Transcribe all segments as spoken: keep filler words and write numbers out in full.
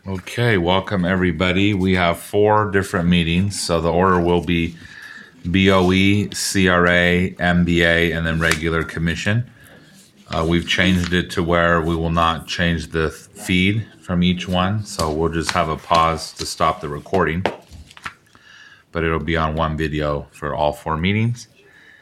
Okay, welcome everybody. We have four different meetings, so the order will be B O E, C R A, M B A, and then regular commission. Uh, we've changed it to where we will not change the feed from each one, so we'll just have a pause to stop the recording. But it'll be on one video for all four meetings.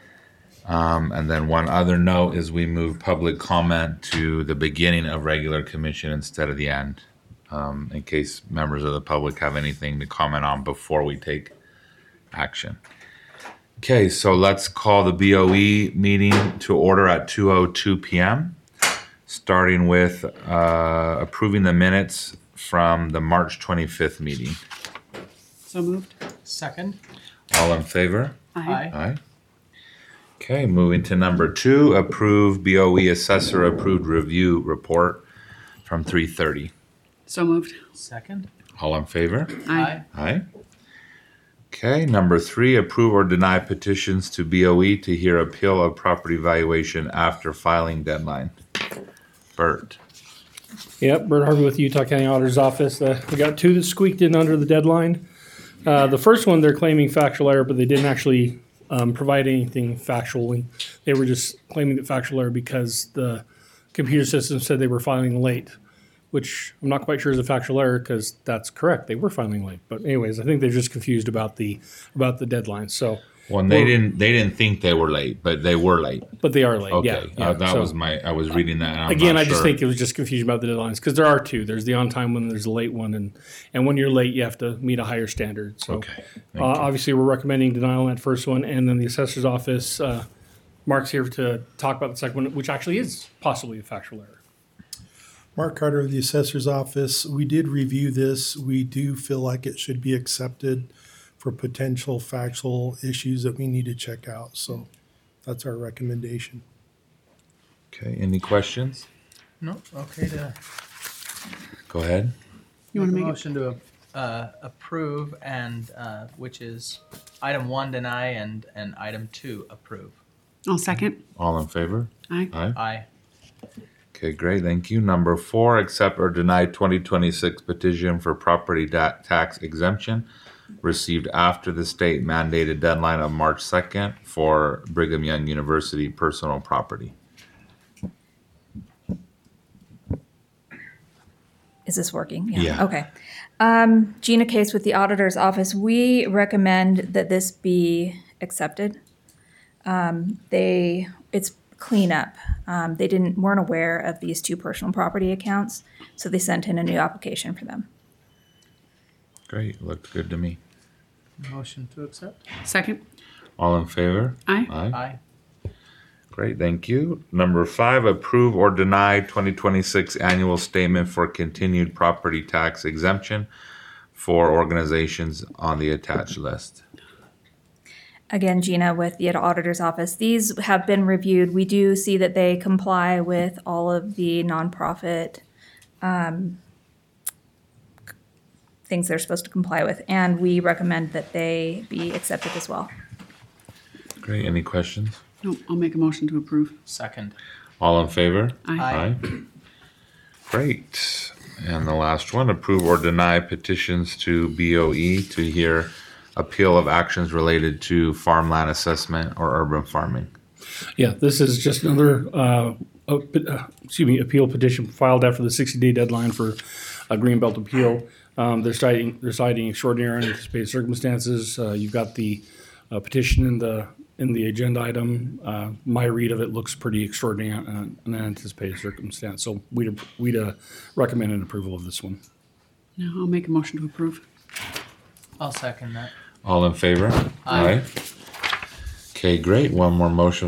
Um, and then one other note is we move public comment to the beginning of regular commission instead of the end, um, in case members of the public have anything to comment on before we take action. Okay, so let's call the B O E meeting to order at two oh two p.m., starting with uh, approving the minutes from the March twenty-fifth meeting. So moved. Second. All in favor? Aye. Aye. Okay, moving to number two, approve B O E assessor approved review report from three thirty. So moved. Second. All in favor? Aye. Aye. Okay, number three, approve or deny petitions to B O E to hear appeal of property valuation after filing deadline. Bert. Yep, Bert Harvey with Utah County Auditor's Office. Uh, we got two that squeaked in under the deadline. Uh, the first one, they're claiming factual error, but they didn't actually um, provide anything factually. They were just claiming that factual error because the computer system said they were filing late, which I'm not quite sure is a factual error because that's correct. They were filing late. But anyways, I think they're just confused about the about the deadline. So, Well, they Well- didn't. They didn't think they were late, but they were late. but they are late. Okay, Yeah, yeah. uh, that So- was my. I was reading that. And I'm Again, not I just sure. think it was just confusion about the deadlines because there are two. There's the on-time one, and there's the late one, and and when you're late, you have to meet a higher standard. So, Okay. uh, Thank you. obviously, we're recommending denial on that first one, and then the assessor's office. Uh, Mark's here to talk about the second one, which actually is possibly a factual error. Mark Carter of the Assessor's Office. We did review this. We do feel like it should be accepted for potential factual issues that we need to check out. So that's our recommendation. Okay. Any questions? No. Okay. To Go ahead. You want to make a make it? motion to uh, approve, and uh, which is item one deny and and item two approve. I'll second. All in favor? Aye. Aye. Aye. Okay, great, thank you. Number four, accept or deny twenty twenty-six petition for property da- tax exemption received after the state mandated deadline of March second for Brigham Young University personal property. Is this working? Yeah. Okay. Um, Gina Case with the Auditor's Office. We recommend that this be accepted. Um, they, it's cleanup. Um, they didn't, weren't aware of these two personal property accounts, so they sent in a new application for them. Great, looked good to me. Motion to accept. Second. All in favor? Aye. Aye. Aye. Great, thank you. Number five, approve or deny twenty twenty-six annual statement for continued property tax exemption for organizations on the attached list. Again, Gina with the Auditor's Office. These have been reviewed. We do see that they comply with all of the nonprofit um, things they're supposed to comply with, and we recommend that they be accepted as well. Great, any questions? No, I'll make a motion to approve. Second. All in favor? Aye. Aye. Great. And the last one, approve or deny petitions to B O E to hear appeal of actions related to farmland assessment or urban farming. Yeah, this is just another uh, uh, uh, excuse me appeal petition filed after the sixty-day deadline for a Greenbelt appeal. Um, they're citing they're citing extraordinary unanticipated circumstances. Uh, you've got the uh, petition in the in the agenda item. Uh, my read of it looks pretty extraordinary uh, an unanticipated circumstance. So we'd we'd uh, recommend an approval of this one. No, I'll make a motion to approve. I'll second that. All in favor? Aye. Okay, great. One more motion